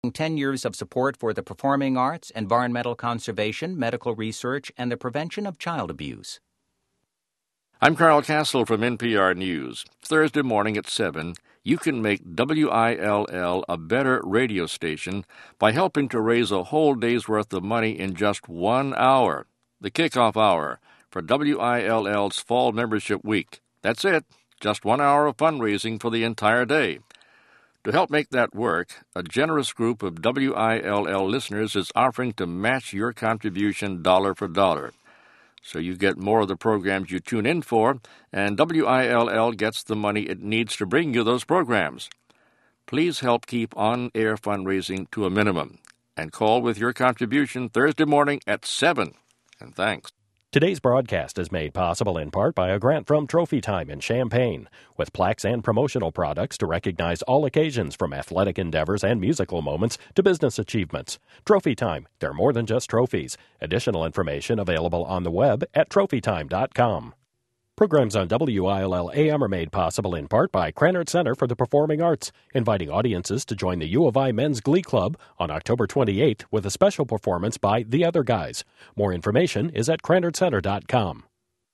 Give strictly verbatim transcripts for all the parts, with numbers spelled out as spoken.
ten years of support for the performing arts, environmental conservation, medical research, and the prevention of child abuse. I'm Carl Castle from N P R News. Thursday morning at seven, you can make W I L L a better radio station by helping to raise a whole day's worth of money in just one hour, the kickoff hour, for W I L L's Fall Membership Week. That's it, just one hour of fundraising for the entire day. To help make that work, a generous group of W I L L listeners is offering to match your contribution dollar for dollar. So you get more of the programs you tune in for, and W I L L gets the money it needs to bring you those programs. Please help keep on-air fundraising to a minimum, and call with your contribution Thursday morning at seven. And thanks. Today's broadcast is made possible in part by a grant from Trophy Time in Champaign, with plaques and promotional products to recognize all occasions from athletic endeavors and musical moments to business achievements. Trophy Time, they're more than just trophies. Additional information available on the web at trophy time dot com. Programs on W I L L A M are made possible in part by Krannert Center for the Performing Arts, inviting audiences to join the U of I Men's Glee Club on October twenty-eighth with a special performance by The Other Guys. More information is at krannert center dot com.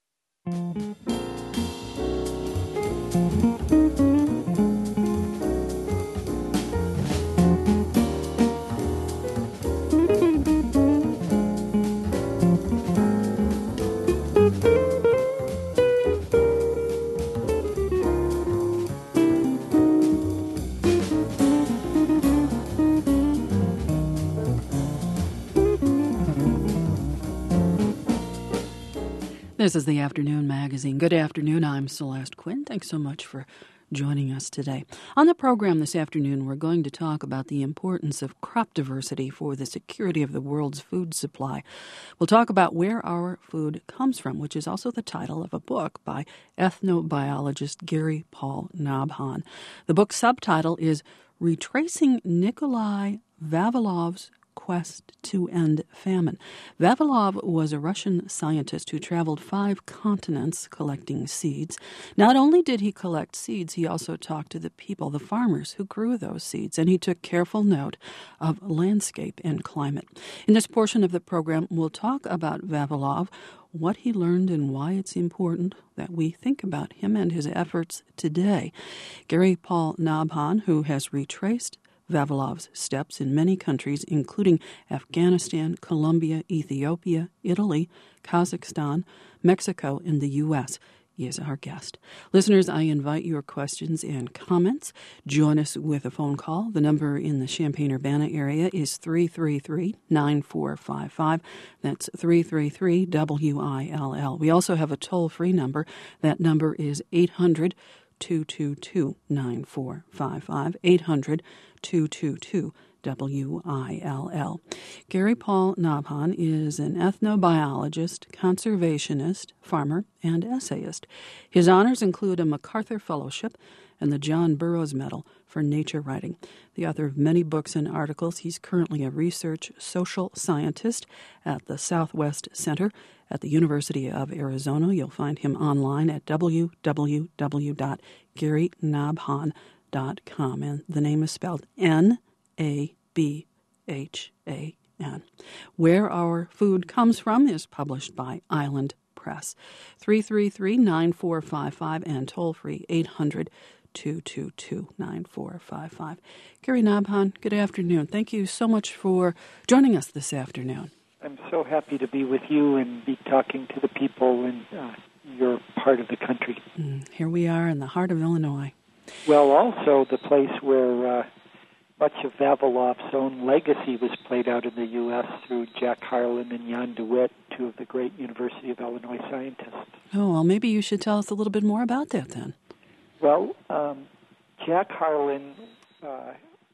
This is the Afternoon Magazine. Good afternoon. I'm Celeste Quinn. Thanks so much for joining us today. On the program this afternoon, we're going to talk about the importance of crop diversity for the security of the world's food supply. We'll talk about where our food comes from, which is also the title of a book by ethnobiologist Gary Paul Nabhan. The book's subtitle is Retracing Nikolai Vavilov's Quest to End Famine. Vavilov was a Russian scientist who traveled five continents collecting seeds. Not only did he collect seeds, he also talked to the people, the farmers who grew those seeds, and he took careful note of landscape and climate. In this portion of the program, we'll talk about Vavilov, what he learned and why it's important that we think about him and his efforts today. Gary Paul Nabhan, who has retraced Vavilov's steps in many countries, including Afghanistan, Colombia, Ethiopia, Italy, Kazakhstan, Mexico, and the U S He is our guest. Listeners, I invite your questions and comments. Join us with a phone call. The number in the Champaign-Urbana area is three three three, nine four five five. That's three three three, W I L L. We also have a toll-free number. That number is eight hundred, two two two, nine four five five, eight hundred, two two two, W I L L. Gary Paul Nabhan is an ethnobiologist, conservationist, farmer, and essayist. His honors include a MacArthur Fellowship and the John Burroughs Medal for nature writing. The author of many books and articles, he's currently a research social scientist at the Southwest Center at the University of Arizona. You'll find him online at w w w dot gary nabhan dot com, and the name is spelled N A B H A N. Where Our Food Comes From is published by Island Press. three three three, nine four five five and toll-free eight hundred, two two two, nine four five five. Gary Nabhan, good afternoon. Thank you so much for joining us this afternoon. I'm so happy to be with you and be talking to the people in uh, your part of the country. Mm, here we are in the heart of Illinois. Well, also the place where uh, much of Vavilov's own legacy was played out in the U S through Jack Harlan and Jan DeWitt, two of the great University of Illinois scientists. Oh, well, maybe you should tell us a little bit more about that then. Well, um, Jack Harlan uh,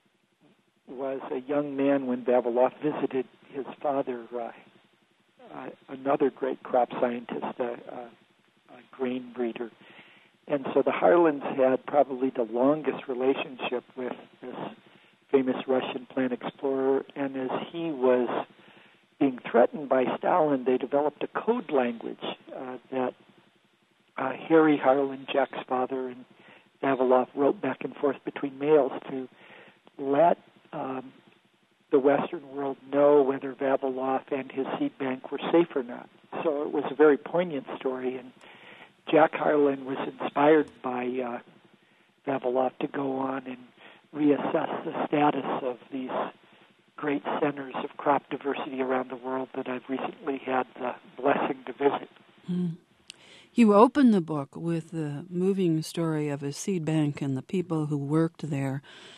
was a young man when Vavilov visited his father, uh, uh, another great crop scientist, uh, uh, a grain breeder. And so the Harlans had probably the longest relationship with this famous Russian plant explorer, and as he was being threatened by Stalin, they developed a code language uh, that uh, Harry Harlan, Jack's father, and Vavilov wrote back and forth between mails to let um, the Western world know whether Vavilov and his seed bank were safe or not. So it was a very poignant story, and Jack Harlan was inspired by uh, Vavilov to go on and reassess the status of these great centers of crop diversity around the world that I've recently had the blessing to visit. Mm. You open the book with the moving story of a seed bank and the people who worked there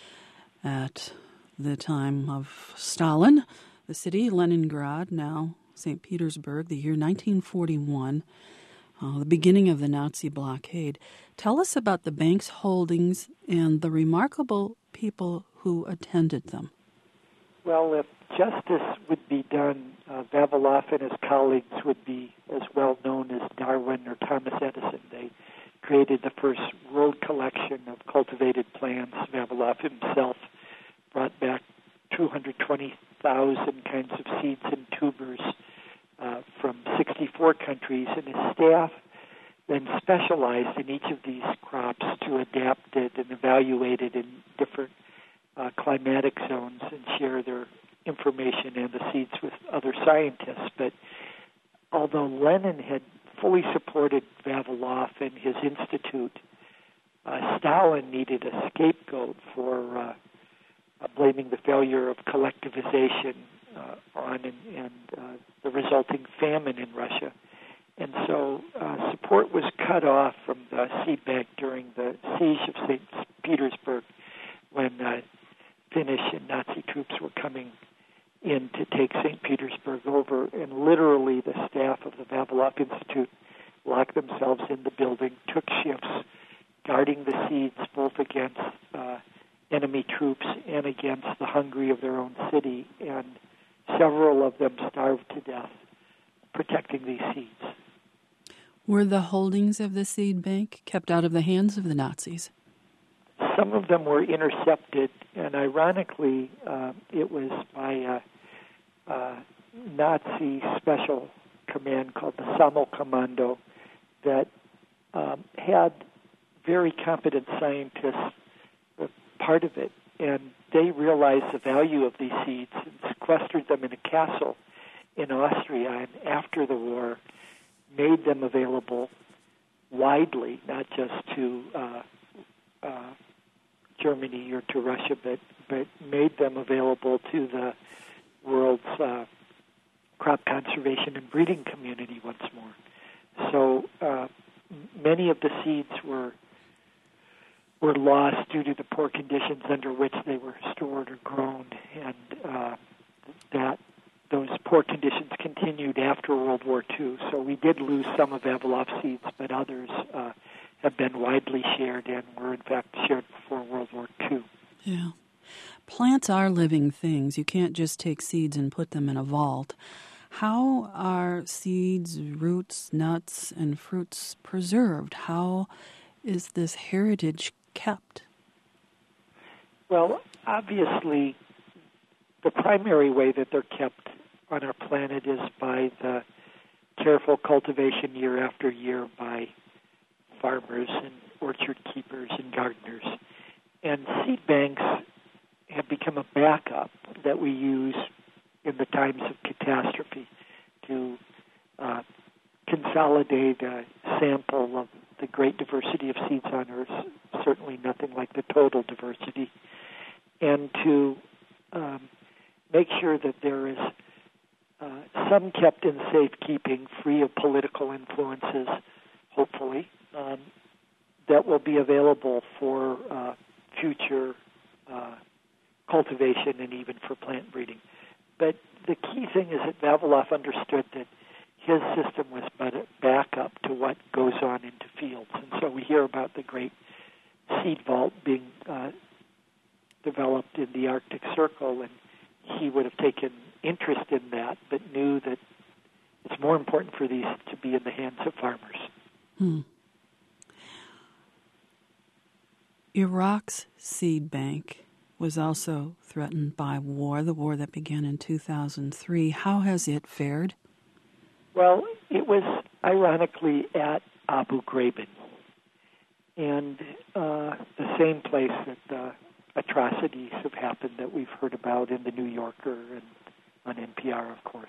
at the time of Stalin, the city, Leningrad, now Saint Petersburg, the year nineteen forty-one, uh, the beginning of the Nazi blockade. Tell us about the bank's holdings and the remarkable people who attended them. Well, if justice would be done, uh, Vavilov and his colleagues would be as well known as Darwin or Thomas Edison. They created the first world collection of cultivated plants. Vavilov himself brought back two hundred twenty thousand kinds of seeds and tubers uh, from sixty-four countries, and his staff then specialized in each of these crops to adapt it and evaluate it in different uh, climatic zones and share their information and the seeds with other scientists. But although Lenin had fully supported Vavilov and his institute, uh, Stalin needed a scapegoat for uh, uh, blaming the failure of collectivization uh, on and, and uh, the resulting famine in Russia. And so uh, support was cut off from the seed bank during the siege of Saint Petersburg when uh, Finnish and Nazi troops were coming in to take Saint Petersburg over. And literally the staff of the Vavilov Institute locked themselves in the building, took shifts, guarding the seeds both against uh, enemy troops and against the hungry of their own city. And several of them starved to death protecting these seeds. Were the holdings of the seed bank kept out of the hands of the Nazis? Some of them were intercepted, and ironically, uh, it was by a, a Nazi special command called the Sammelkommando that um, had very competent scientists uh, part of it, and they realized the value of these seeds and sequestered them in a castle in Austria, and after the war, made them available widely, not just to uh, uh, Germany or to Russia, but, but made them available to the world's uh, crop conservation and breeding community once more. So uh, many of the seeds were were lost due to the poor conditions under which they were stored or grown, and uh, that those poor conditions continued after World War Two. So we did lose some of Vavilov seeds, but others uh, have been widely shared and were, in fact, shared before World War Two. Yeah. Plants are living things. You can't just take seeds and put them in a vault. How are seeds, roots, nuts, and fruits preserved? How is this heritage kept? Well, obviously, the primary way that they're kept on our planet is by the careful cultivation year after year by farmers and orchard keepers and gardeners. And seed banks have become a backup that we use in the times of catastrophe to uh, consolidate a sample of the great diversity of seeds on Earth, certainly nothing like the total diversity, and to um, make sure that there is uh, some kept in safekeeping, free of political influences, hopefully, um, that will be available for uh, future uh, cultivation and even for plant breeding. But the key thing is that Vavilov understood that his system was but a backup to what goes on into fields. And so we hear about the great seed vault being uh, developed in the Arctic Circle, and he would have taken interest in that, but knew that it's more important for these to be in the hands of farmers. Hmm. Iraq's seed bank was also threatened by war, the war that began in two thousand three. How has it fared? Well, it was ironically at Abu Ghraib, and uh, the same place that the atrocities have happened that we've heard about in the New Yorker and on N P R, of course.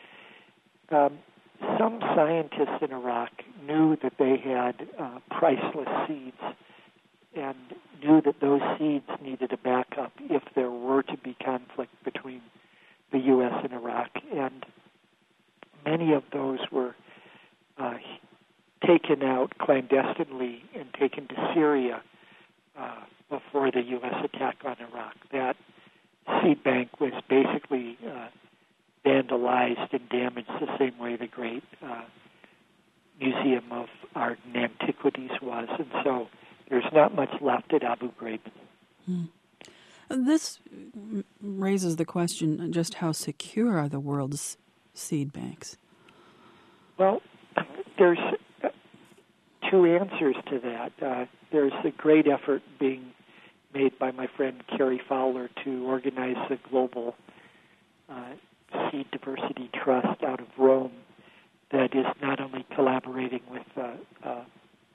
Um, some scientists in Iraq knew that they had uh, priceless seeds and knew that those seeds needed a backup if there were to be conflict between the U S and Iraq. And many of those were uh, taken out clandestinely and taken to Syria uh, before the U S attack on Iraq. That seed bank was basically uh, vandalized and damaged the same way the great uh, Museum of Art and Antiquities was. And so there's not much left at Abu Ghraib. Hmm. This raises the question, just how secure are the world's seed banks? Well, there's two answers to that. Uh, there's a great effort being made by my friend Carrie Fowler to organize the global uh, Seed Diversity Trust out of Rome that is not only collaborating with uh, uh,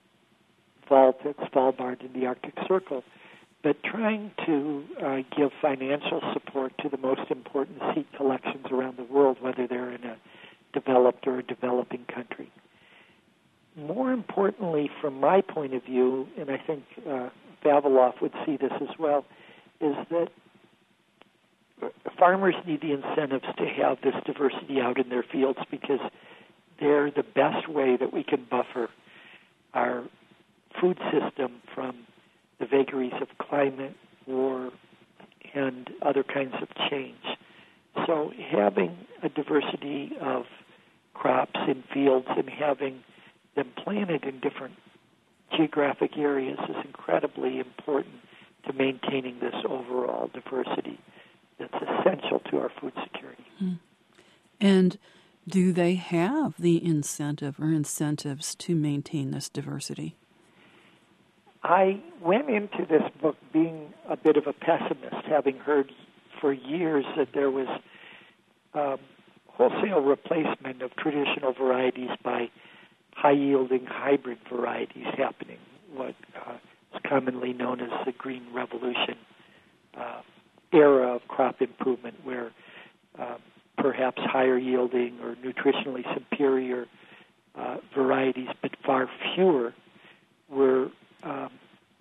Vault at Svalbard in the Arctic Circle, but trying to uh, give financial support to the most important seed collections around the world, whether they're in a developed or a developing country. More importantly, from my point of view, and I think uh, Vavilov would see this as well, is that farmers need the incentives to have this diversity out in their fields because they're the best way that we can buffer our food system from the vagaries of climate, war, and other kinds of change. So having a diversity of crops in fields and having them planted in different geographic areas is incredibly important to maintaining this overall diversity that's essential to our food security. Mm. And do they have the incentive or incentives to maintain this diversity? I went into this book being a bit of a pessimist, having heard for years that there was um, wholesale replacement of traditional varieties by high-yielding hybrid varieties happening, what uh, is commonly known as the Green Revolution uh, era of crop improvement, where uh, perhaps higher-yielding or nutritionally superior uh, varieties, but far fewer, were um,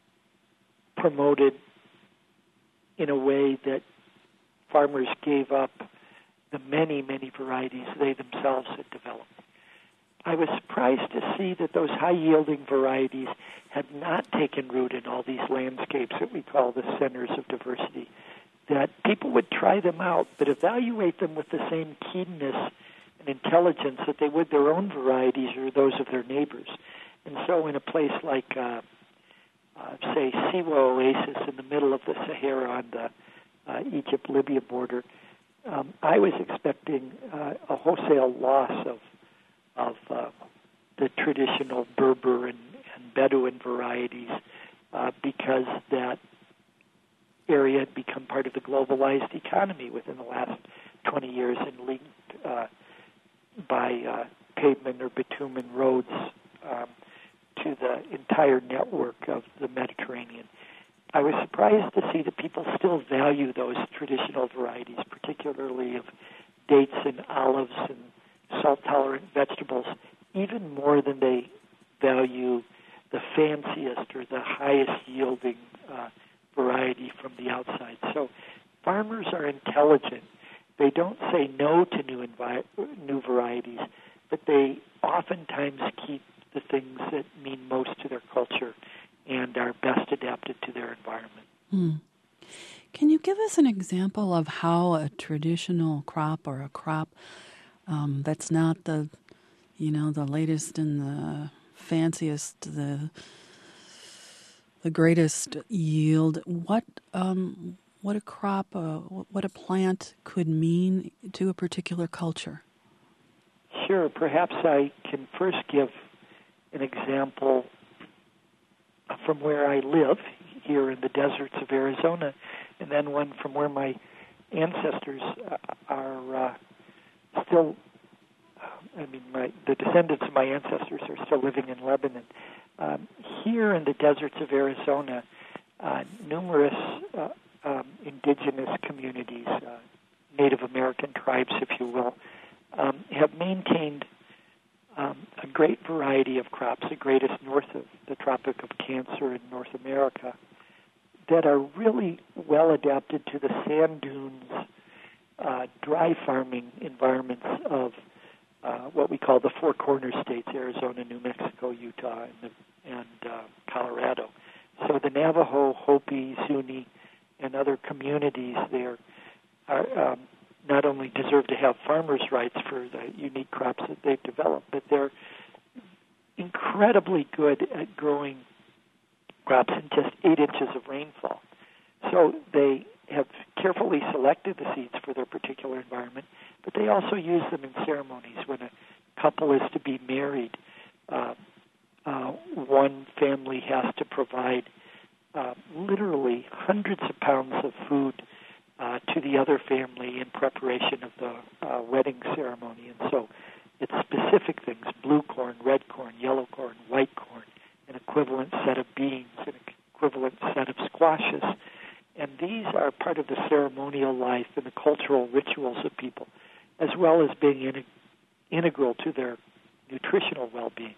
promoted in a way that farmers gave up the many, many varieties they themselves had developed. I was surprised to see that those high-yielding varieties had not taken root in all these landscapes that we call the centers of diversity, that people would try them out but evaluate them with the same keenness and intelligence that they would their own varieties or those of their neighbors. And so in a place like, uh, uh, say, Siwa Oasis in the middle of the Sahara on the uh, Egypt-Libya border, um, I was expecting uh, a wholesale loss of of uh, the traditional Berber and, and Bedouin varieties uh, because that area had become part of the globalized economy within the last twenty years and linked uh, by uh, pavement or bitumen roads um, to the entire network of the Mediterranean. I was surprised to see that people still value those traditional varieties, particularly of dates and olives and salt-tolerant vegetables, even more than they value the fanciest or the highest-yielding uh, variety from the outside. So farmers are intelligent. They don't say no to new envi- new varieties, but they oftentimes keep the things that mean most to their culture and are best adapted to their environment. Hmm. Can you give us an example of how a traditional crop or a crop Um, that's not the, you know, the latest and the fanciest, the the greatest yield. What um, what a crop, uh, what a plant could mean to a particular culture? Sure. Perhaps I can first give an example from where I live here in the deserts of Arizona, and then one from where my ancestors are. Uh, Still, I mean, my, the descendants of my ancestors are still living in Lebanon. Um, here in the deserts of Arizona, uh, numerous uh, um, indigenous communities, uh, Native American tribes, if you will, um, have maintained um, a great variety of crops, the greatest north of the Tropic of Cancer in North America, that are really well adapted to the sand dunes, uh, dry farming environments of uh, what we call the Four Corner states, Arizona, New Mexico, Utah, and, the, and uh, Colorado. So the Navajo, Hopi, Zuni, and other communities there are um, not only deserve to have farmers' rights for the unique crops that they've developed, but they're incredibly good at growing crops in just eight inches of rainfall. So they have carefully selected the seeds for their particular environment, but they also use them in ceremonies. When a couple is to be married, uh, uh, one family has to provide uh, literally hundreds of pounds of food uh, to the other family in preparation of the uh, wedding ceremony. And so it's specific things: blue corn, red corn, yellow corn, white corn, an equivalent set of beans, an equivalent set of squashes. And these are part of the ceremonial life and the cultural rituals of people, as well as being in, integral to their nutritional well-being.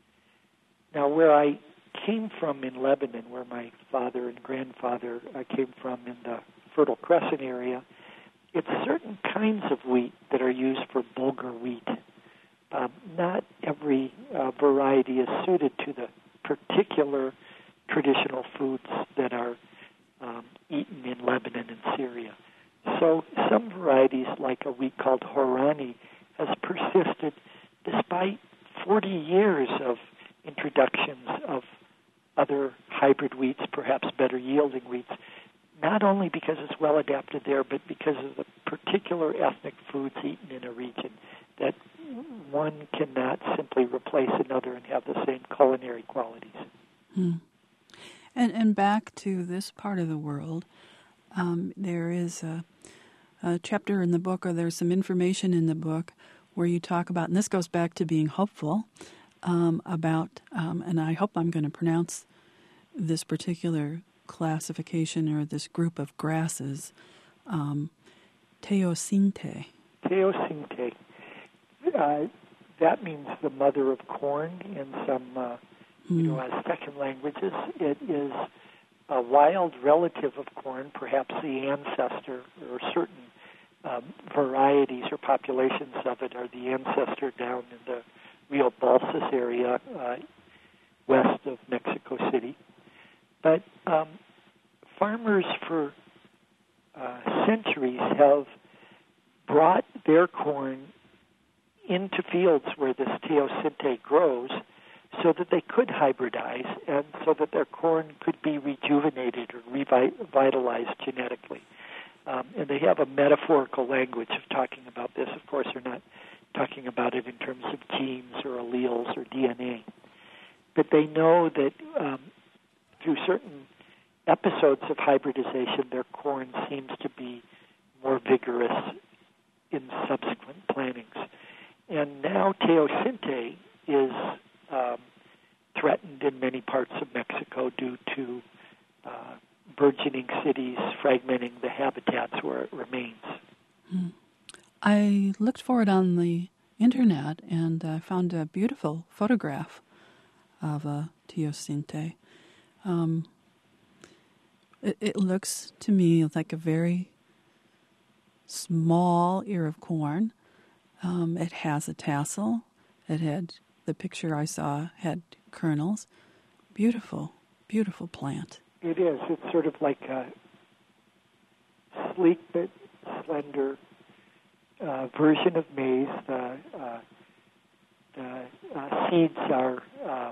Now, where I came from in Lebanon, where my father and grandfather uh, came from in the Fertile Crescent area, it's certain kinds of wheat that are used for bulgur wheat. Um, not every uh, variety is suited to the particular traditional foods that are um, eaten in Lebanon and Syria. So some varieties, like a wheat called Horani, has persisted despite forty years of introductions of other hybrid wheats, perhaps better yielding wheats, not only because it's well adapted there, but because of the particular ethnic foods eaten in a region, that one cannot simply replace another and have the same culinary qualities. Hmm. And and back to this part of the world, um, there is a, a chapter in the book, or there's some information in the book where you talk about, and this goes back to being hopeful, um, about, um, and I hope I'm going to pronounce this particular classification or this group of grasses, um, teosinte. Teosinte. Uh, that means the mother of corn in some uh, you know, Aztecan languages. It is a wild relative of corn, perhaps the ancestor, or certain um, varieties or populations of it are the ancestor down in the Rio Balsas area uh, west of Mexico City. But um, farmers for uh, centuries have brought their corn into fields where this teosinte grows, so that they could hybridize and so that their corn could be rejuvenated or revitalized genetically. Um, and they have a metaphorical language of talking about this. Of course, they're not talking about it in terms of genes or alleles or D N A. But they know that um, through certain episodes of hybridization, their corn seems to be more vigorous in subsequent plantings. And now teosinte is Um, threatened in many parts of Mexico due to uh, burgeoning cities fragmenting the habitats where it remains. I looked for it on the internet and I found a beautiful photograph of a teosinte. Um, it, it looks to me like a very small ear of corn. Um, it has a tassel. It had The picture I saw had kernels. Beautiful, beautiful plant. It is. It's sort of like a sleek but slender uh, version of maize. The, uh, the uh, seeds are uh,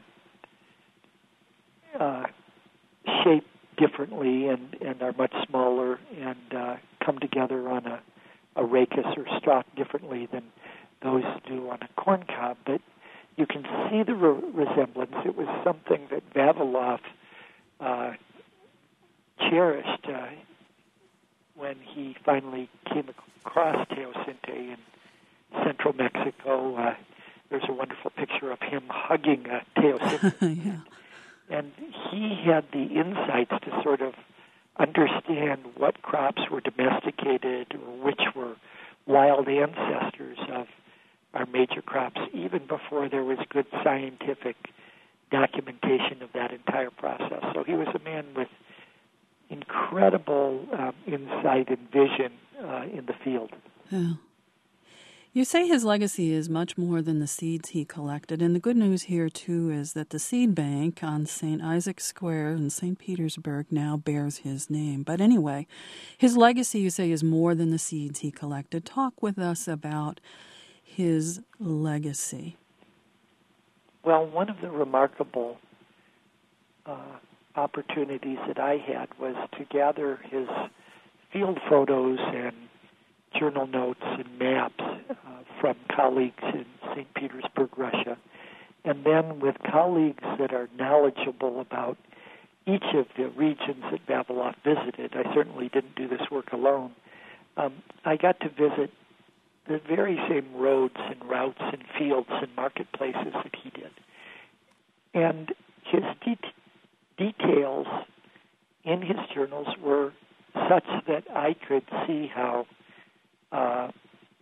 uh, shaped differently and, and are much smaller and uh, come together on a, a rachis or stalk differently than those do on a corn cob. But you can see the re- resemblance. It was something that Vavilov uh, cherished uh, when he finally came across teosinte in central Mexico. Uh, there's a wonderful picture of him hugging a teosinte. Yeah. And he had the insights to sort of understand what crops were domesticated or which were wild ancestors of our major crops, even before there was good scientific documentation of that entire process. So he was a man with incredible um, insight and vision uh, in the field. Yeah. You say his legacy is much more than the seeds he collected, and the good news here, too, is that the seed bank on Saint Isaac's Square in Saint Petersburg now bears his name. But anyway, his legacy, you say, is more than the seeds he collected. Talk with us about his legacy. Well, one of the remarkable uh, opportunities that I had was to gather his field photos and journal notes and maps uh, from colleagues in Saint Petersburg, Russia, and then with colleagues that are knowledgeable about each of the regions that Vavilov visited. I certainly didn't do this work alone. Um, I got to visit the very same roads and routes and fields and marketplaces that he did. And his de- details in his journals were such that I could see how uh,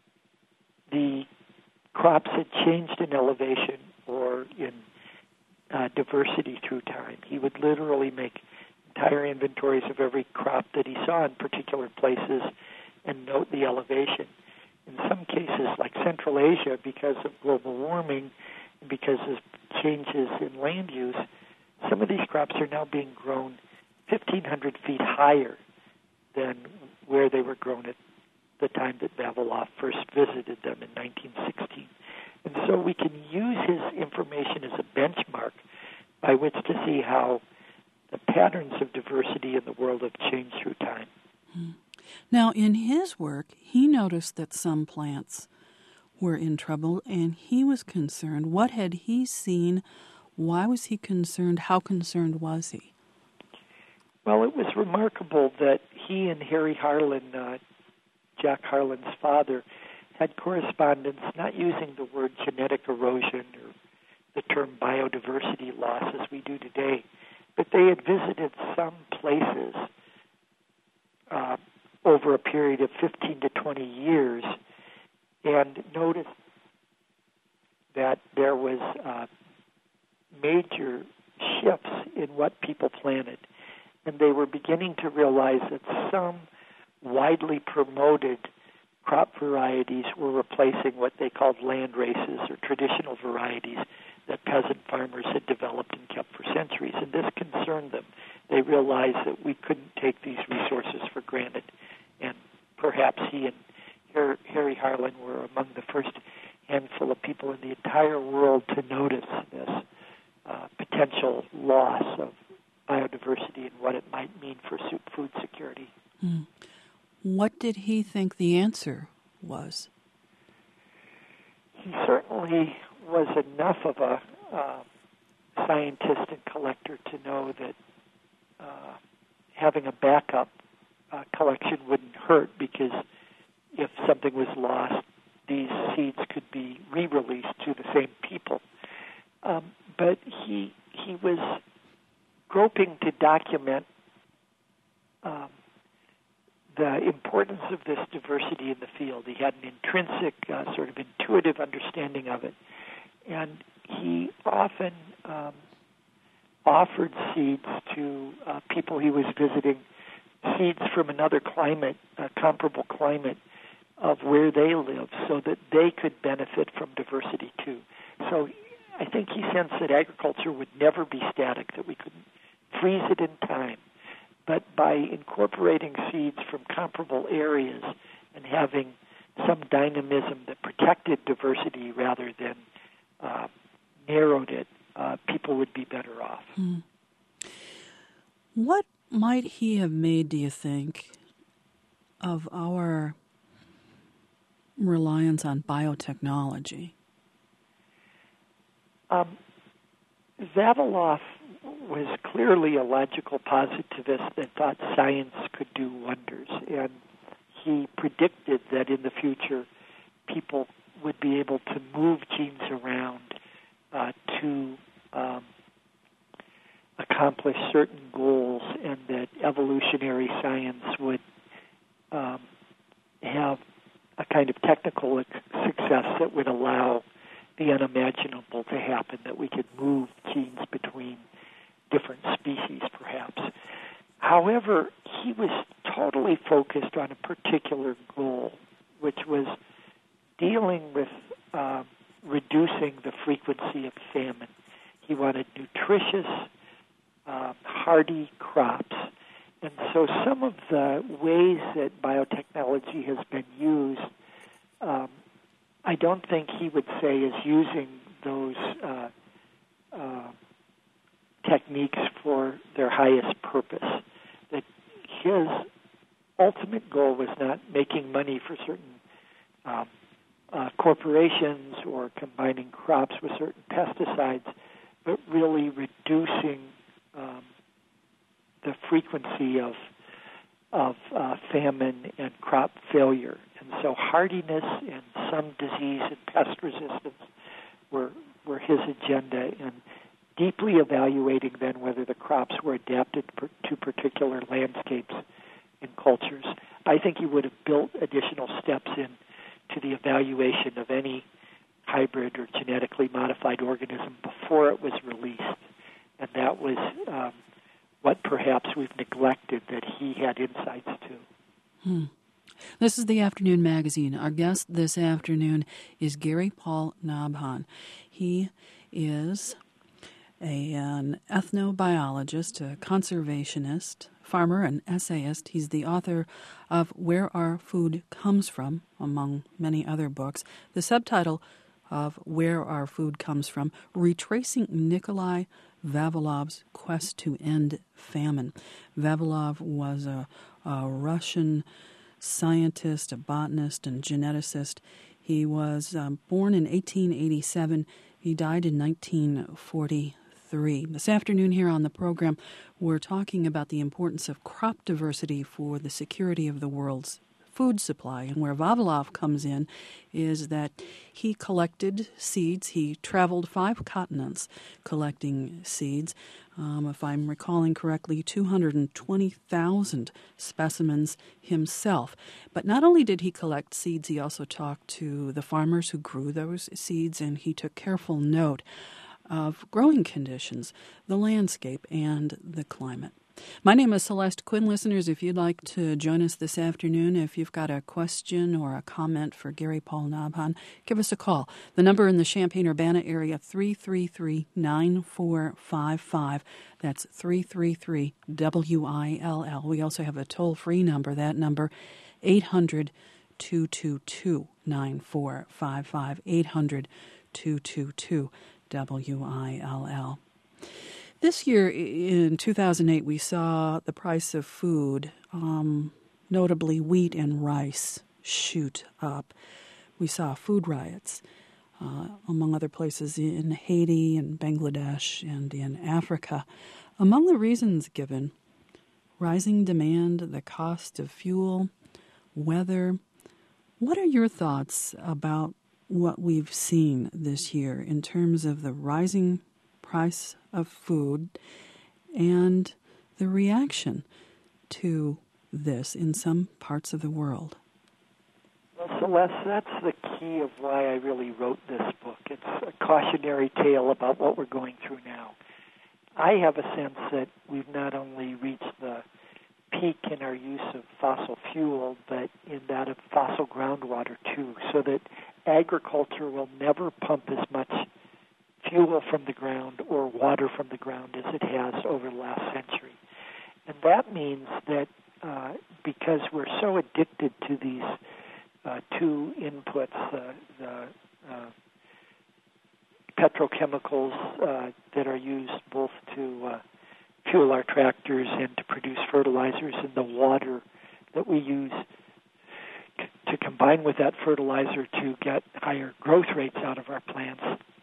the crops had changed in elevation or in uh, diversity through time. He would literally make entire inventories of every crop that he saw in particular places and note the elevation. In some cases, like Central Asia, because of global warming and because of changes in land use, some of these crops are now being grown fifteen hundred feet higher than where they were grown at the time that Vavilov first visited them in nineteen sixteen. And so we can use his information as a benchmark by which to see how the patterns of diversity in the world have changed through time. Hmm. Now, in his work, he noticed that some plants were in trouble, and he was concerned. What had he seen? Why was he concerned? How concerned was he? Well, it was remarkable that he and Harry Harlan, uh, Jack Harlan's father, had correspondence, not using the word genetic erosion or the term biodiversity loss as we do today, but they had visited some places uh, over a period of fifteen to twenty years and noticed that there was uh, major shifts in what people planted. And they were beginning to realize that some widely promoted crop varieties were replacing what they called land races or traditional varieties that peasant farmers had developed and kept for centuries. And this concerned them. They realized that we couldn't take these resources for granted. And perhaps he and Harry Harlan were among the first handful of people in the entire world to notice this uh, potential loss of biodiversity and what it might mean for food security. Hmm. What did he think the answer was? He certainly was enough of a uh, scientist and collector to know that uh, having a backup uh, collection wouldn't hurt, because if something was lost, these seeds could be re-released to the same people. Um, but he he was groping to document um, the importance of this diversity in the field. He had an intrinsic, uh, sort of intuitive understanding of it. And he often um, offered seeds to uh, people he was visiting, seeds from another climate, a comparable climate of where they live, so that they could benefit from diversity too. So I think he sensed that agriculture would never be static, that we couldn't freeze it in time. But by incorporating seeds from comparable areas and having some dynamism that protected diversity rather than uh, narrowed it, uh, people would be better off. Hmm. What might he have made, do you think, of our reliance on biotechnology? Um, Vavilov was clearly a logical positivist that thought science could do wonders, and he predicted that in the future people would be able to move genes around uh, to um, accomplish certain goals, and that evolutionary science would um, have a kind of technical success that would allow the unimaginable to happen, that we could move genes between different species, perhaps. However, he was totally focused on a particular goal, which was dealing with uh, reducing the frequency of famine. He wanted nutritious, uh, hardy crops. And so some of the ways that biotechnology has been used, um, I don't think he would say is using those uh, uh, techniques for their highest purpose. That his ultimate goal was not making money for certain um, uh, corporations or combining crops with certain pesticides, but really reducing um, the frequency of of uh, famine and crop failure. And so hardiness and some disease and pest resistance were were his agenda, and deeply evaluating then whether the crops were adapted per, to particular landscapes and cultures. I think he would have built additional steps in to the evaluation of any hybrid or genetically modified organism before it was released. And that was um, what perhaps we've neglected that he had insights to. Hmm. This is the Afternoon Magazine. Our guest this afternoon is Gary Paul Nabhan. He is a, an ethnobiologist, a conservationist, farmer, and essayist. He's the author of Where Our Food Comes From, among many other books. The subtitle of Where Our Food Comes From, Retracing Nikolai Vavilov's Quest to End Famine. Vavilov was a, a Russian scientist, a botanist, and geneticist. He was um, born in eighteen eighty-seven. He died in nineteen forty-three. This afternoon here on the program, we're talking about the importance of crop diversity for the security of the world's food supply. And where Vavilov comes in is that he collected seeds. He traveled five continents collecting seeds. Um, if I'm recalling correctly, two hundred twenty thousand specimens himself. But not only did he collect seeds, he also talked to the farmers who grew those seeds, and he took careful note of growing conditions, the landscape, and the climate. My name is Celeste Quinn. Listeners, if you'd like to join us this afternoon, if you've got a question or a comment for Gary Paul Nabhan, give us a call. The number in the Champaign-Urbana area, three three three, nine four five five. That's three three three, W I L L. We also have a toll-free number. That number, eight hundred, two two two, nine four five five, eight hundred, two two two, W I L L. This year, in two thousand eight, we saw the price of food, um, notably wheat and rice, shoot up. We saw food riots, uh, among other places, in Haiti and Bangladesh and in Africa. Among the reasons given, rising demand, the cost of fuel, weather. What are your thoughts about what we've seen this year in terms of the rising price of food and the reaction to this in some parts of the world? Well, Celeste, that's the key of why I really wrote this book. It's a cautionary tale about what we're going through now. I have a sense that we've not only reached the peak in our use of fossil fuel, but in that of fossil groundwater too, so that agriculture will never pump as much fuel from the ground or water from the ground as it has over the last century. And that means that uh, because we're so addicted to these uh, two inputs, uh, the uh, petrochemicals uh, that are used both to uh, fuel our tractors and to produce fertilizers, and the water that we use c- to combine with that fertilizer to get higher growth rates out of our plants.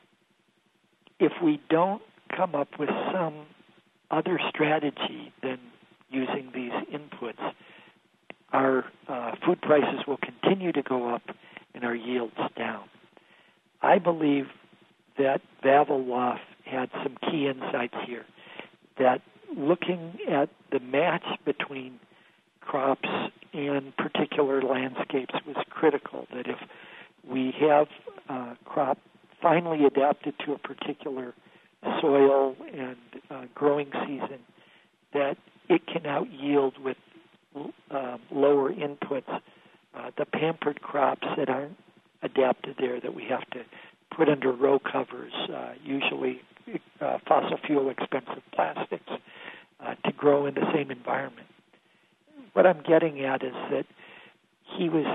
If we don't come up with some other strategy than using these inputs, our uh, food prices will continue to go up and our yields down. I believe that Vavilov had some key insights here. that looking at the match between crops and particular landscapes was critical, that if we have a crop finely adapted to a particular soil and uh, growing season, that it can out yield with uh, lower inputs uh, the pampered crops that aren't adapted there, that we have to put under row covers, uh, usually uh, fossil fuel expensive plastics, uh, to grow in the same environment. What I'm getting at is that he was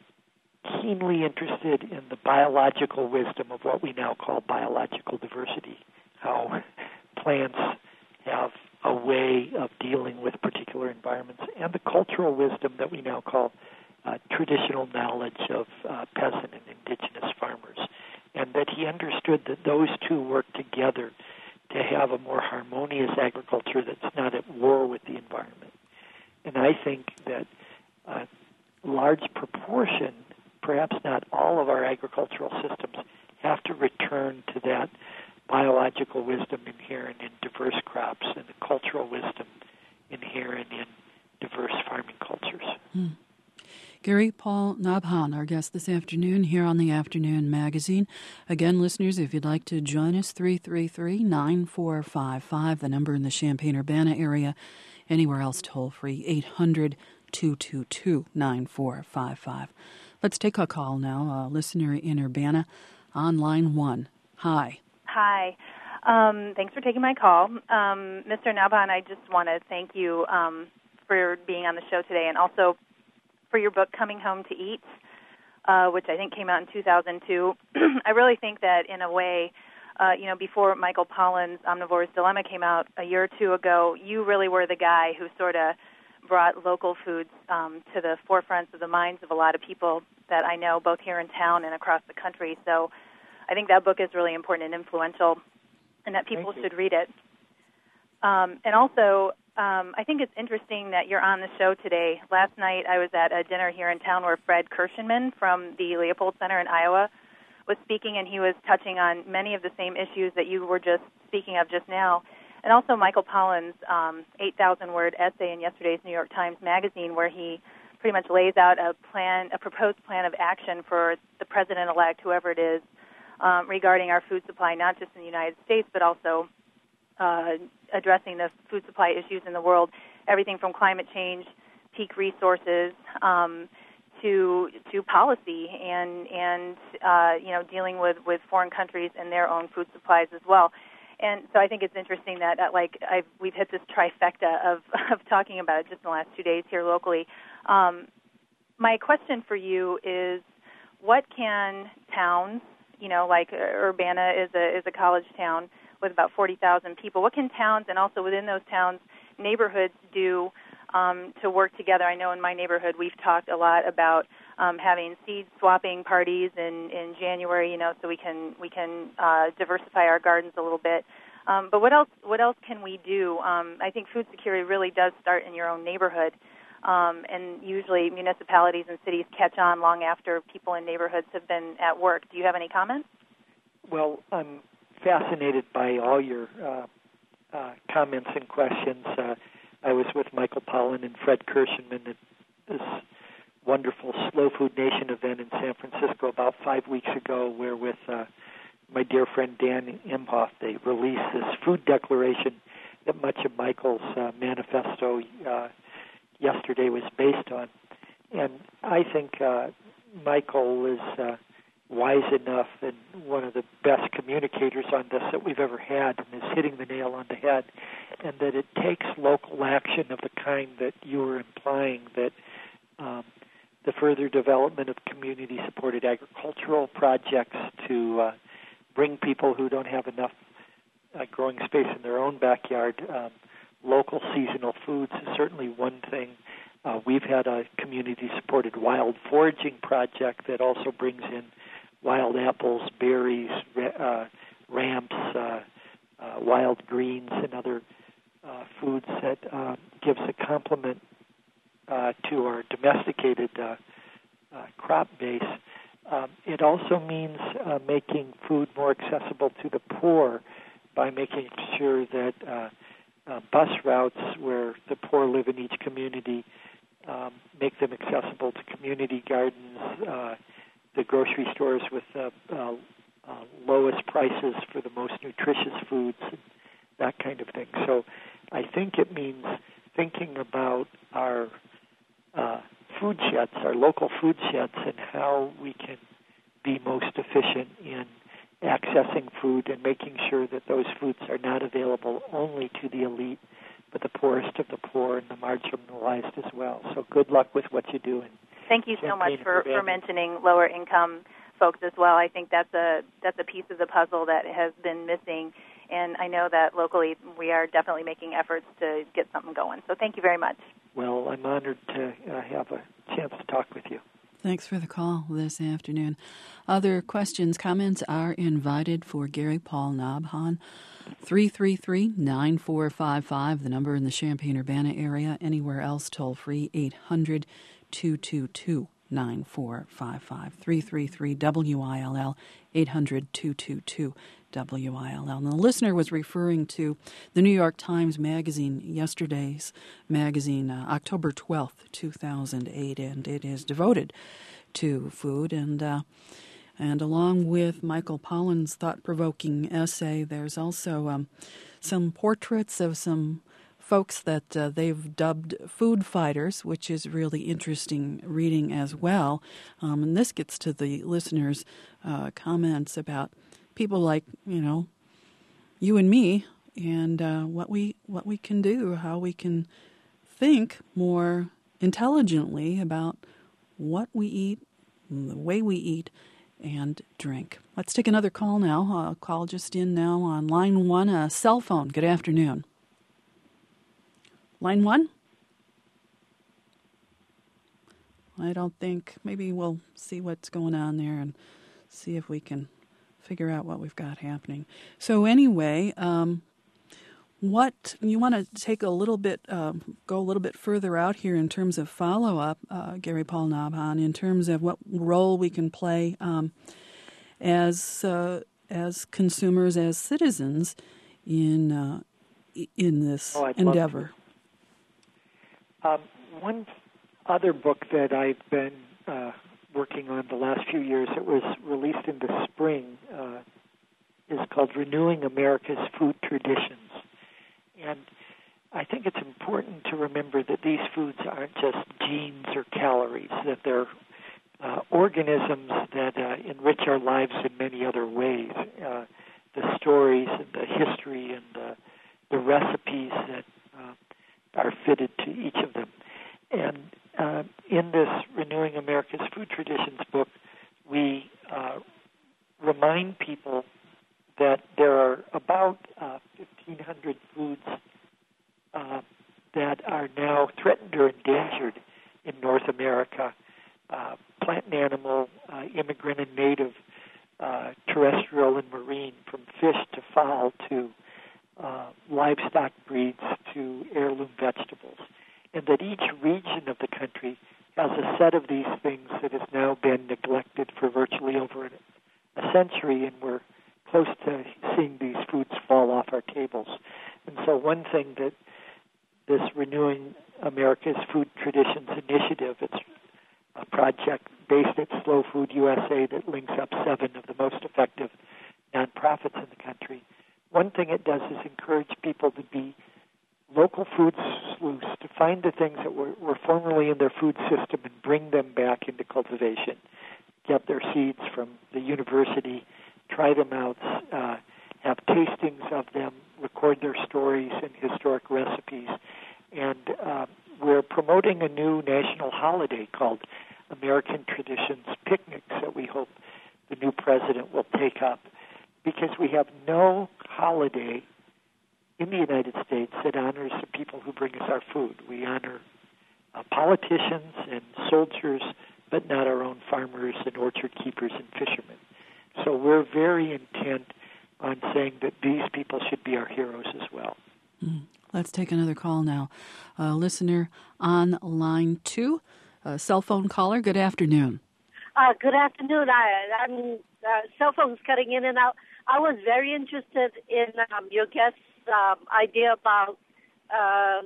keenly interested in the biological wisdom of what we now call biological diversity, how plants have a way of dealing with particular environments, and the cultural wisdom that we now call uh, traditional knowledge of uh, peasant and indigenous farmers, and that he understood that those two work together to have a more harmonious agriculture that's not at war with the environment. And I think that a large proportion, perhaps not all of our agricultural systems, have to return to that biological wisdom inherent in diverse crops and the cultural wisdom inherent in diverse farming cultures. Hmm. Gary Paul Nabhan, our guest this afternoon here on the Afternoon Magazine. Again, listeners, if you'd like to join us, three three three, nine four five five, the number in the Champaign-Urbana area. Anywhere else, toll-free, eight hundred, two two two, nine four five five. Let's take a call now. A listener in Urbana on line one. Hi. Hi. Um, thanks for taking my call. Um, Mister Nabhan, I just want to thank you um, for being on the show today, and also for your book, Coming Home to Eat, uh, which I think came out in two thousand two. I really think that, in a way, uh, you know, before Michael Pollan's Omnivore's Dilemma came out a year or two ago, you really were the guy who sort of brought local foods um, to the forefront of the minds of a lot of people that I know, both here in town and across the country. So I think that book is really important and influential, and that people should read it. Um, and also, um, I think it's interesting that you're on the show today. Last night I was at a dinner here in town where Fred Kirschenman from the Leopold Center in Iowa was speaking, and he was touching on many of the same issues that you were just speaking of just now. And also Michael Pollan's um, eight thousand word essay in yesterday's New York Times Magazine, where he pretty much lays out a plan, a proposed plan of action for the president-elect, whoever it is, um, regarding our food supply, not just in the United States, but also uh, addressing the food supply issues in the world, everything from climate change, peak resources, um, to to policy, and and uh, you know, dealing with, with foreign countries and their own food supplies as well. And so I think it's interesting that, uh, like, I've, we've hit this trifecta of, of talking about it just in the last two days here locally. Um, my question for you is, what can towns, you know, like Urbana is a is a college town with about forty thousand people, what can towns, and also within those towns, neighborhoods do um, to work together? I know in my neighborhood we've talked a lot about Um, having seed swapping parties in, in January, you know, so we can we can uh, diversify our gardens a little bit. Um, but what else? What else can we do? Um, I think food security really does start in your own neighborhood, um, and usually municipalities and cities catch on long after people in neighborhoods have been at work. Do you have any comments? Well, I'm fascinated by all your uh, uh, comments and questions. Uh, I was with Michael Pollan and Fred Kirschenman at this wonderful Slow Food Nation event in San Francisco about five weeks ago, where with uh, my dear friend Dan Imhoff, they released this food declaration that much of Michael's uh, manifesto uh, yesterday was based on. And I think uh, Michael is uh, wise enough and one of the best communicators on this that we've ever had, and is hitting the nail on the head, and that it takes local action of the kind that you were implying, that um, the further development of community-supported agricultural projects to uh, bring people who don't have enough uh, growing space in their own backyard um, local seasonal foods is certainly one thing. Uh, we've had a community-supported wild foraging project that also brings in wild apples, berries, uh, ramps, uh, uh, wild greens, and other uh, foods that uh, gives a complement Uh, to our domesticated uh, uh, crop base. Um, it also means uh, making food more accessible to the poor by making sure that uh, uh, bus routes where the poor live in each community, um, make them accessible to community gardens, uh, the grocery stores with uh, uh, uh, lowest prices for the most nutritious foods, and that kind of thing. So I think it means thinking about our uh, food sheds, our local food sheds, and how we can be most efficient in accessing food and making sure that those foods are not available only to the elite, but the poorest of the poor and the marginalized as well. So good luck with what you do. And thank you so much for, for mentioning lower income folks as well. I think that's a that's a piece of the puzzle that has been missing, and I know that locally we are definitely making efforts to get something going. So thank you very much. Well, I'm honored to uh, have a chance to talk with you. Thanks for the call this afternoon. Other questions, comments are invited for Gary Paul Nabhan. three three three, nine four five five, the number in the Champaign-Urbana area. Anywhere else, toll free, eight hundred, two two two, nine four five five. three three three W I L L, eight hundred, two two two, W I L L. And the listener was referring to the New York Times Magazine, yesterday's magazine, uh, October twelfth, two thousand eight, and it is devoted to food. And uh, and along with Michael Pollan's thought-provoking essay, there's also um, some portraits of some folks that uh, they've dubbed food fighters, which is really interesting reading as well. Um, and this gets to the listeners' uh, comments about people like, you know, you and me, and uh, what we what we can do, how we can think more intelligently about what we eat, the way we eat, and drink. Let's take another call now. A call just in now on line one, a cell phone. Good afternoon. Line one? I don't think. Maybe we'll see what's going on there and see if we can figure out what we've got happening. So anyway, um, what you want to take a little bit, um, go a little bit further out here in terms of follow-up, uh, Gary Paul Nabhan, in terms of what role we can play um, as uh, as consumers, as citizens in uh, in this oh, endeavor. Um, one other book that I've been uh, working on the last few years, it was released in the spring, uh, is called Renewing America's Food Traditions. And I think it's important to remember that these foods aren't just genes or calories, that they're uh, organisms that uh, enrich our lives in many other ways. Uh, the stories and the history and the, the recipes that uh, are fitted to each of them. And uh, in this Renewing America's Food Traditions book, we uh, remind people that there are about uh, fifteen hundred foods uh, that are now threatened or endangered in North America, uh, plant and animal, uh, immigrant and native, uh, terrestrial and marine, from fish to fowl to uh, livestock breeds to heirloom vegetables, and that each region of the country has a set of these things that has now been neglected for virtually over a century, and we're close to seeing these foods fall off our tables. And so one thing that this Renewing America's Food Traditions initiative, it's a project based at Slow Food U S A that links up seven of the most effective nonprofits in the country. One thing it does is encourage people to be local food sleuths, to find the things that were, were formerly in their food system and bring them back into cultivation, get their seeds from the university, try them out, uh, have tastings of them, record their stories and historic recipes. And uh, we're promoting a new national holiday called American Traditions Picnics that we hope the new president will take up, because we have no holiday in the United States that honors the people who bring us our food. We honor uh, politicians and soldiers, but not our own farmers and orchard keepers and fishermen. So we're very intent on saying that these people should be our heroes as well. Mm. Let's take another call now. Uh, listener on line two, a cell phone caller. Good afternoon. Uh, good afternoon. I, I'm uh, cell phone's cutting in and out. I was very interested in um, your guest's um, idea about uh,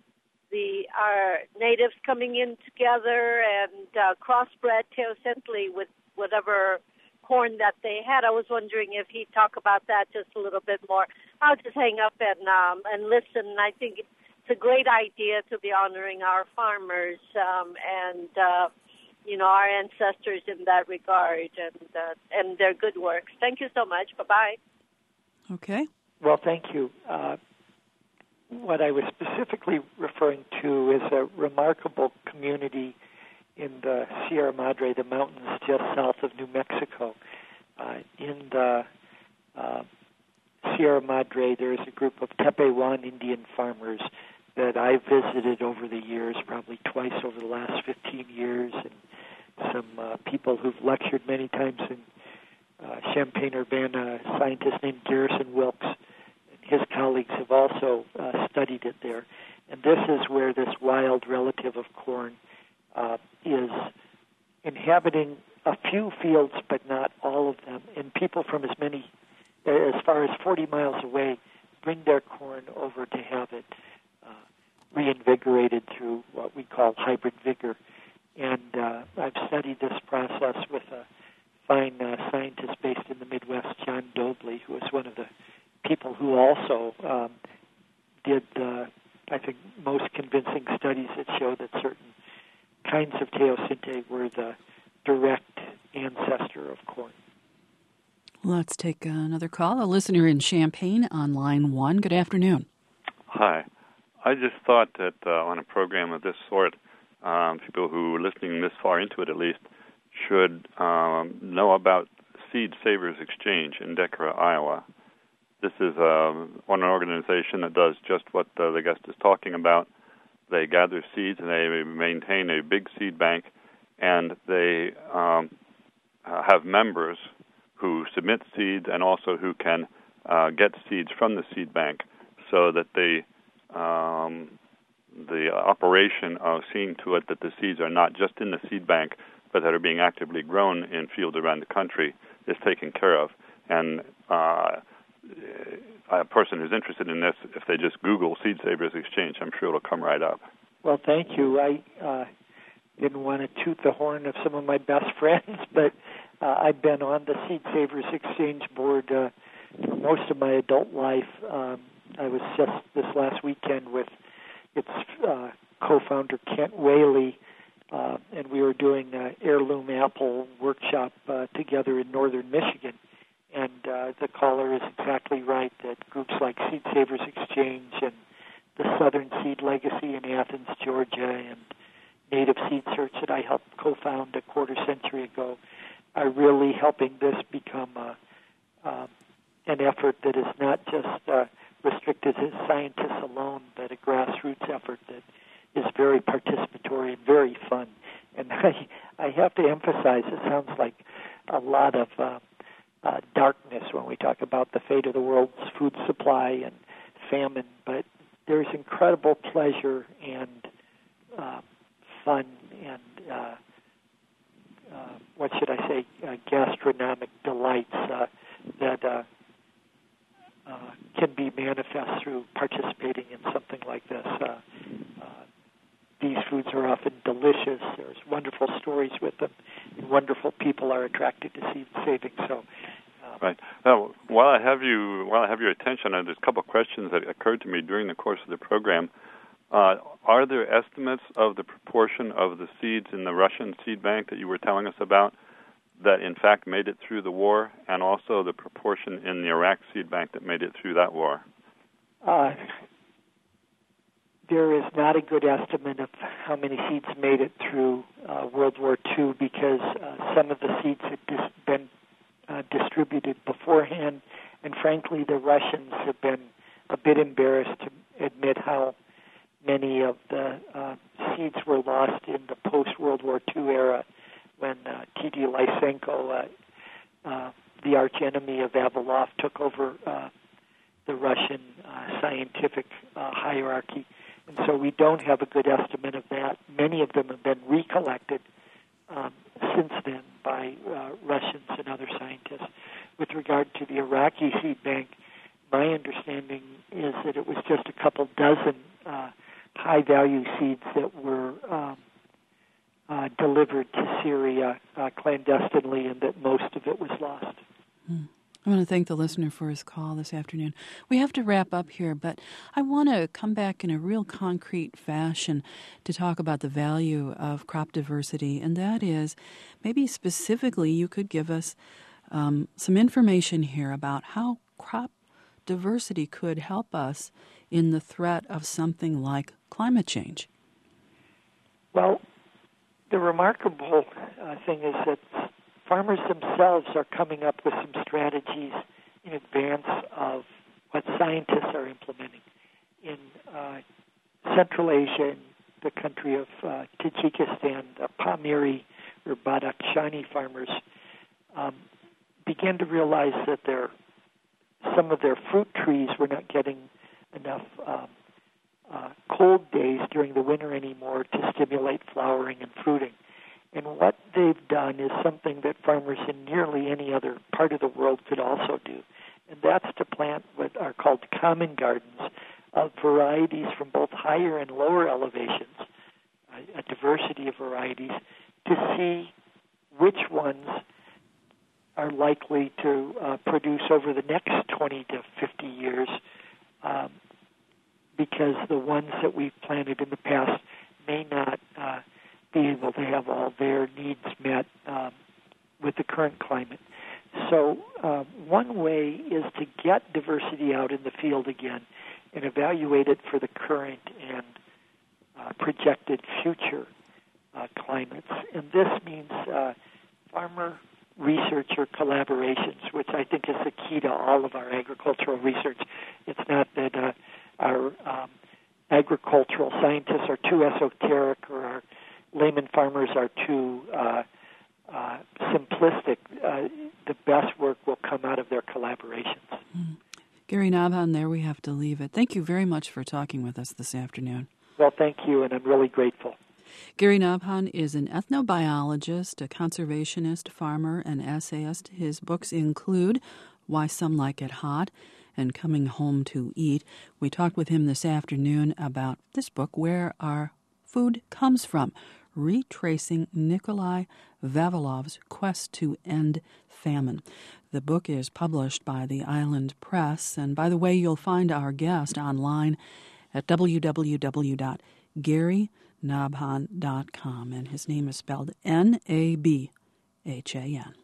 the our natives coming in together and uh, crossbred teosintli with whatever corn that they had. I was wondering if he'd talk about that just a little bit more. I'll just hang up and um, and listen. I think it's a great idea to be honoring our farmers um, and uh, you know our ancestors in that regard and uh, and their good works. Thank you so much. Bye bye. Okay. Well, thank you. Uh, what I was specifically referring to is a remarkable community in the Sierra Madre, the mountains just south of New Mexico. Uh, in the uh, Sierra Madre, there is a group of Tepehuan Indian farmers that I visited over the years, probably twice over the last fifteen years, and some uh, people who've lectured many times in uh, Champaign-Urbana, a scientist named Garrison Wilkes. His colleagues have also uh, studied it there. And this is where this wild relative of corn uh, is inhabiting a few fields, but not all of them. And people from as many, as far as forty miles away, bring their corn over to have it uh, reinvigorated through what we call hybrid vigor. And uh, I've studied this process with a fine uh, scientist based in the Midwest, John Dobley, who is one of the people who also um, did, uh, I think, most convincing studies that show that certain kinds of teosinte were the direct ancestor of corn. Let's take another call. A listener in Champaign on line one. Good afternoon. Hi. I just thought that uh, on a program of this sort, um, people who are listening this far into it at least should um, know about Seed Savers Exchange in Decorah, Iowa. This is uh, one organization that does just what uh, the guest is talking about. They gather seeds and they maintain a big seed bank, and they um, have members who submit seeds and also who can uh, get seeds from the seed bank, so that the um, the operation of seeing to it that the seeds are not just in the seed bank, but that are being actively grown in fields around the country is taken care of. And uh, a person who's interested in this, if they just Google Seed Savers Exchange, I'm sure it'll come right up. Well, thank you. I uh, didn't want to toot the horn of some of my best friends, but uh, I've been on the Seed Savers Exchange board uh, for most of my adult life. Um, I was just this last weekend with its uh, co-founder, Kent Whaley, uh, and we were doing an heirloom apple workshop uh, together in northern Michigan. And uh, the caller is exactly right that groups like Seed Savers Exchange and the Southern Seed Legacy in Athens, Georgia, and Native Seed Search that I helped co-found a quarter century ago are really helping this become a, uh, an effort that is not just uh, restricted to scientists alone, but a grassroots effort that is very participatory and very fun. And I, I have to emphasize, it sounds like a lot of uh, Uh, darkness when we talk about the fate of the world's food supply and famine, but there's incredible pleasure and uh, fun and, uh, uh, what should I say, uh, gastronomic delights uh, that uh, uh, can be manifest through participating in something like this. Uh, uh, these foods are often delicious. There's wonderful stories with them, and wonderful people are attracted to seed saving. So, uh, right. Now, while I have you, while I have your attention, uh, there's a couple of questions that occurred to me during the course of the program. Uh, are there estimates of the proportion of the seeds in the Russian seed bank that you were telling us about that in fact made it through the war, and also the proportion in the Iraq seed bank that made it through that war? Uh, there is not a good estimate of how many seeds made it through uh, World War Two because uh, some of the seeds had dis- been uh, distributed beforehand, and frankly, the Russians have been a bit embarrassed to admit how many of the uh, seeds were lost in the post-World War Two era when uh, T D Lysenko, uh, uh, the archenemy of Vavilov, took over uh, the Russian uh, scientific uh, hierarchy. And so we don't have a good estimate of that. Many of them have been recollected um, since then by uh, Russians and other scientists. With regard to the Iraqi seed bank, my understanding is that it was just a couple dozen uh, high-value seeds that were um, uh, delivered to Syria uh, clandestinely, and that most of it was lost. Hmm. I want to thank the listener for his call this afternoon. We have to wrap up here, but I want to come back in a real concrete fashion to talk about the value of crop diversity, and that is maybe specifically you could give us um, some information here about how crop diversity could help us in the threat of something like climate change. Well, the remarkable uh, thing is that farmers themselves are coming up with some strategies in advance of what scientists are implementing. In uh, Central Asia, in the country of uh, Tajikistan, the Pamiri or Badakhshani farmers um, began to realize that their some of their fruit trees were not getting enough um, uh, cold days during the winter anymore to stimulate flowering and fruiting. And what they've done is something that farmers in nearly any other part of the world could also do, and that's to plant what are called common gardens of varieties from both higher and lower elevations, a, a diversity of varieties, to see which ones are likely to uh, produce over the next twenty to fifty years, um, because the ones that we've planted in the past may not uh, be able to have all their needs met um, with the current climate. So uh, one way is to get diversity out in the field again and evaluate it for the current and uh, projected future uh, climates. And this means uh, farmer researcher collaborations, which I think is the key to all of our agricultural research. It's not that uh, our um, agricultural scientists are too esoteric or our layman farmers are too uh, uh, simplistic. Uh, the best work will come out of their collaborations. Mm. Gary Nabhan, there we have to leave it. Thank you very much for talking with us this afternoon. Well, thank you, and I'm really grateful. Gary Nabhan is an ethnobiologist, a conservationist, farmer, and essayist. His books include Why Some Like It Hot and Coming Home to Eat. We talked with him this afternoon about this book, Where Our Food Comes From, retracing Nikolai Vavilov's quest to end famine. The book is published by the Island Press, and by the way, you'll find our guest online at w w w dot gary nabhan dot com, and his name is spelled N A B H A N.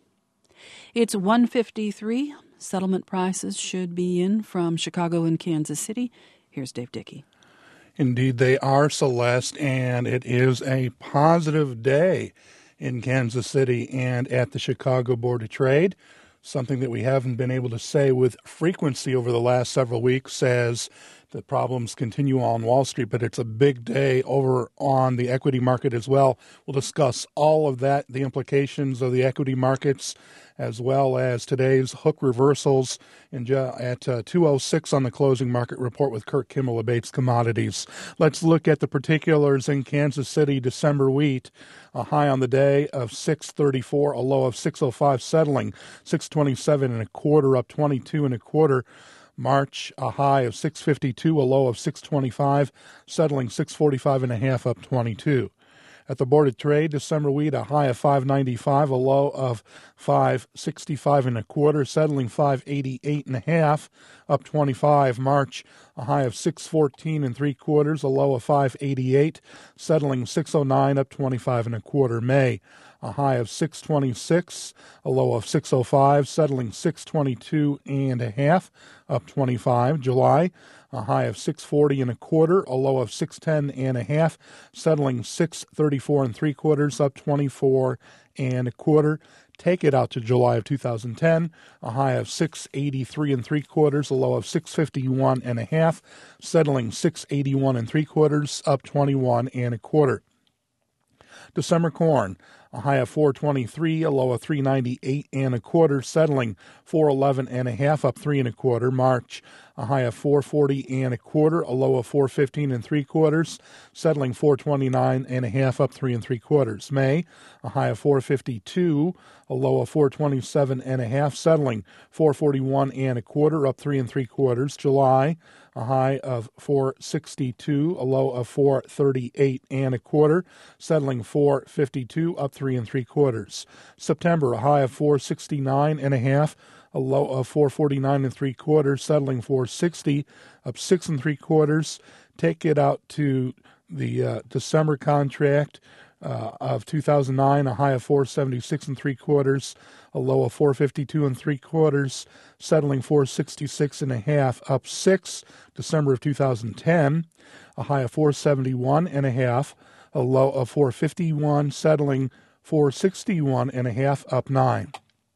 It's one fifty-three. Settlement prices should be in from Chicago and Kansas City. Here's Dave Dickey. Indeed, they are, Celeste, and it is a positive day in Kansas City and at the Chicago Board of Trade. Something that we haven't been able to say with frequency over the last several weeks as the problems continue on Wall Street, but it's a big day over on the equity market as well. We'll discuss all of that, the implications of the equity markets, as well as today's hook reversals in, at uh, two oh six on the closing market report with Kurt Kimmel of Bates Commodities. Let's look at the particulars in Kansas City. December wheat, a high on the day of six thirty-four, a low of six oh five, settling six twenty-seven and a quarter, up twenty-two and a quarter. March, a high of six fifty-two, a low of six twenty-five, settling six forty-five and a half, up twenty-two. At the Board of Trade, December wheat, a high of five ninety-five, a low of five sixty-five and a quarter, settling five eighty-eight and a half, up twenty-five. March, a high of six fourteen and three quarters, a low of five eighty-eight, settling six oh nine, up twenty-five and a quarter. May, a high of six twenty-six, a low of six oh five, settling six twenty-two and a half, up twenty-five. July, a high of six forty and a quarter, a low of six ten and a half, settling six thirty-four and three quarters, up twenty-four and a quarter. Take it out to July of two thousand ten, a high of six eighty-three and three quarters, a low of six fifty-one and a half, settling six eighty-one and three quarters, up twenty-one and a quarter. December corn, a high of four twenty-three, a low of three ninety-eight and a quarter, settling four eleven and a half, up three and a quarter. March, a high of four forty and a quarter, a low of four fifteen and three quarters, settling four twenty-nine and a half, up three and three quarters. May, a high of four fifty-two, a low of four twenty-seven and a half, settling four forty-one and a quarter, up three and three quarters. July, a high of four sixty-two, a low of four thirty-eight and a quarter, settling four fifty-two, up three and three quarters. September, a high of four sixty-nine and a half, a low of four forty-nine and three quarters, settling four sixty, up six and three quarters. Take it out to the uh, December contract uh, of two thousand nine, a high of four seventy-six and three quarters, a low of four fifty-two and three quarters, settling four sixty-six and a half, up six. December of two thousand ten, a high of four seventy-one and a half, a low of four fifty-one, settling four sixty-one and a half, up nine.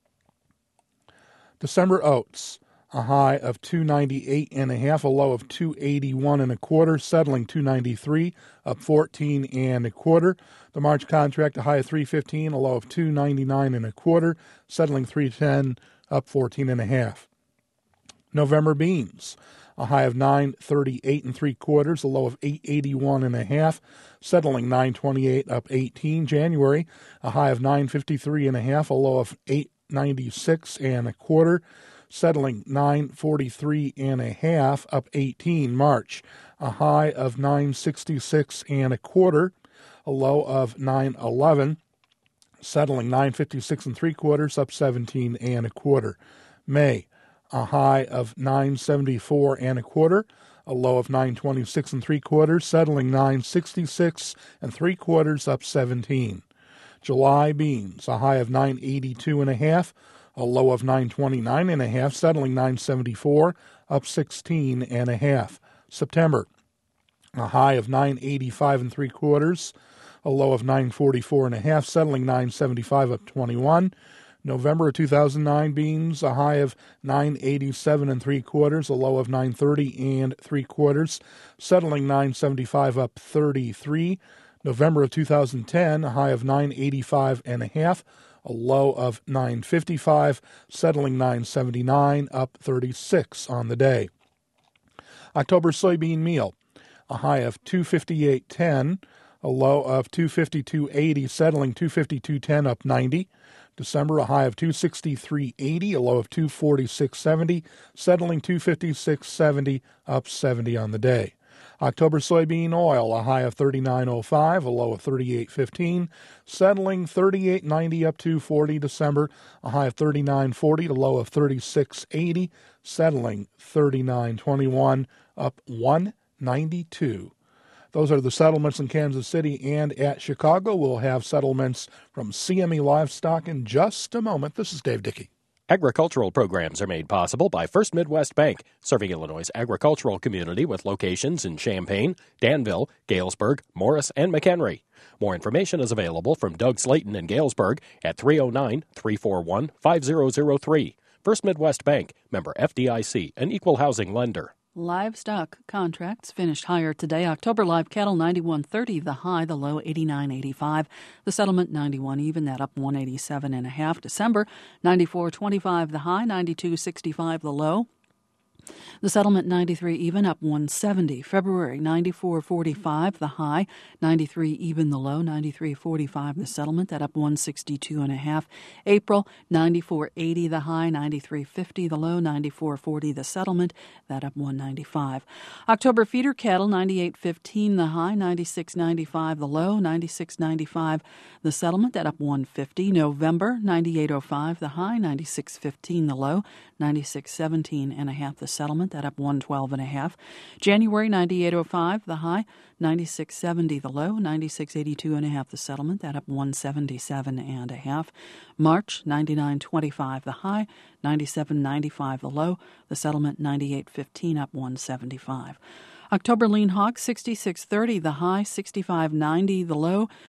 December oats, a high of two ninety-eight and a half, a low of two eighty-one and a quarter, settling two ninety-three, up fourteen and a quarter. The March contract, a high of three fifteen, a low of two ninety-nine and a quarter, settling three ten, up fourteen and a half. November beans, a high of nine thirty-eight and three quarters, a low of eight eighty-one and a half, settling nine twenty-eight, up eighteen. January, a high of nine fifty-three and a half, a low of eight ninety-six and a quarter, settling nine forty-three and a half, up eighteen. March, a high of nine sixty-six and a quarter, a low of nine eleven, settling nine fifty-six and three quarters, up seventeen and a quarter. May, a high of nine seventy-four and a quarter, a low of nine twenty-six and three quarters, settling nine sixty-six and three quarters, up seventeen. July beans, a high of nine eighty-two and a half, a low of nine twenty-nine and a half, settling nine seventy-four, up sixteen and a half. September, a high of nine eighty-five and three quarters, a low of nine forty-four and a half, settling nine seventy-five, up twenty-one. November of two thousand nine beans, a high of nine eighty-seven and three quarters, a low of nine thirty and three quarters, settling nine seventy-five, up thirty-three. November of two thousand ten, a high of nine eighty-five and a half, a low of nine fifty-five, settling nine seventy-nine, up thirty-six on the day. October soybean meal, a high of two fifty-eight ten, a low of two fifty-two eighty, settling two fifty-two ten, up ninety. December, a high of two sixty-three eighty, a low of two forty-six seventy, settling two fifty-six seventy, up seventy on the day. October soybean oil, a high of thirty-nine oh five, a low of thirty-eight fifteen, settling thirty-eight ninety, up two forty. December, a high of thirty-nine forty, a low of thirty-six eighty, settling thirty-nine twenty-one, up one ninety-two. Those are the settlements in Kansas City and at Chicago. We'll have settlements from C M E Livestock in just a moment. This is Dave Dickey. Agricultural programs are made possible by First Midwest Bank, serving Illinois' agricultural community with locations in Champaign, Danville, Galesburg, Morris, and McHenry. More information is available from Doug Slayton in Galesburg at three oh nine, three four one, five oh oh three. First Midwest Bank, member F D I C, an equal housing lender. Livestock contracts finished higher today. October live cattle ninety-one thirty, the high, the low eighty-nine eighty-five. The settlement ninety-one even, that up one eighty-seven and a half. December ninety-four twenty-five, the high, ninety-two sixty-five, the low. The settlement ninety-three even, up one seventy. February ninety-four forty-five, the high, ninety-three even, the low, ninety-three forty-five, the settlement, that up one sixty-two and a half. April ninety-four eighty, the high, ninety-three fifty, the low, ninety-four forty, the settlement, that up one ninety-five. October feeder cattle ninety-eight fifteen, the high, ninety-six ninety-five, the low, ninety-six ninety-five, the settlement, that up one fifty. November ninety-eight oh five, the high, ninety-six fifteen, the low, ninety-six seventeen and a half, the settlement, that up one twelve and a half. January ninety-eight oh five, the high, ninety-six seventy, the low, ninety-six eighty-two and a half, the settlement, that up one seventy-seven and a half. March ninety-nine twenty-five, the high, ninety-seven ninety-five, the low, the settlement ninety-eight fifteen, up one seventy-five. October lean hog sixty-six thirty, the high, sixty-five ninety, the low,